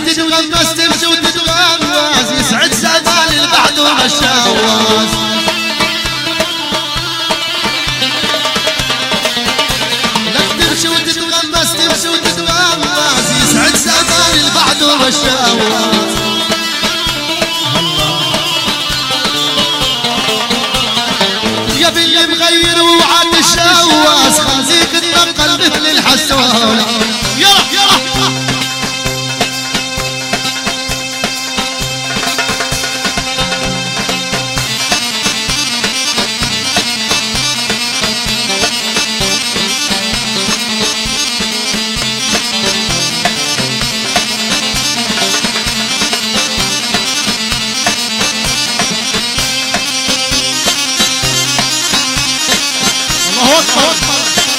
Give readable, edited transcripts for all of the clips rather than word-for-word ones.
وتتغمس تمشي وتتغمس يسعد زمان البعد ومشاواس لك تمشي وتتغمس تمشي وتتغمس يسعد زمان البعد ومشاواس يا باللي مغير ووعد الشواس خليك تنقل مثل الحسوان يلا الله أكبر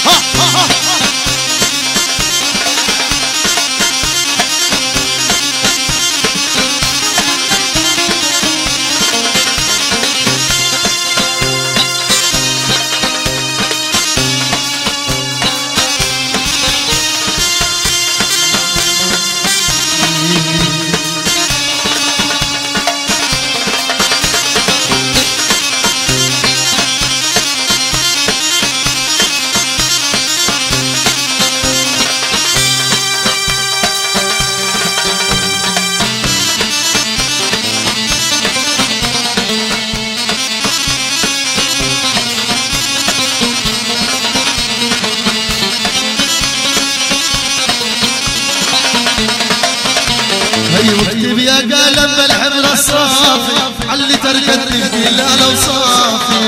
واكتب يا قلم بالحبر الصافي علي تركت الدلال وصافي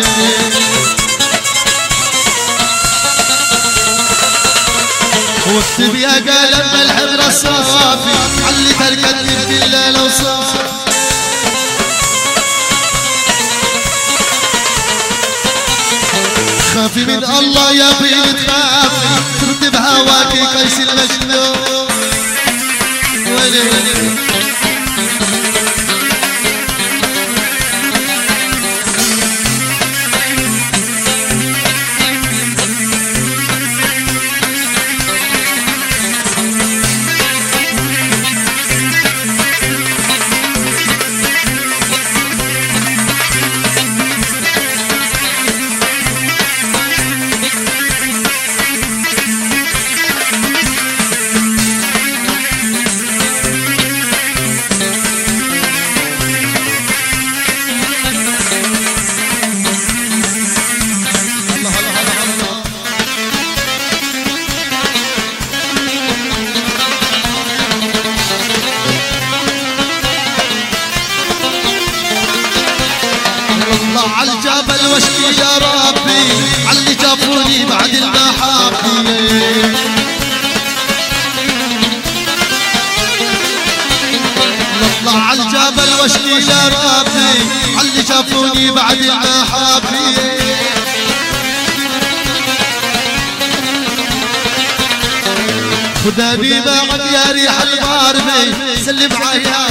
واكتب يا قلم بالحبر الصافي علي تركت الدلال وصافي خافي من الله يا بنت تخافي ترتب هواكي قيس المجنون عالجبل واشكي يا ربي عاللي جابوني بعد المحابي نطلع عالجبل واشكي يا ربي عاللي جابوني بعد المحابي خداني معك يا ريح الغاربي سلم عليها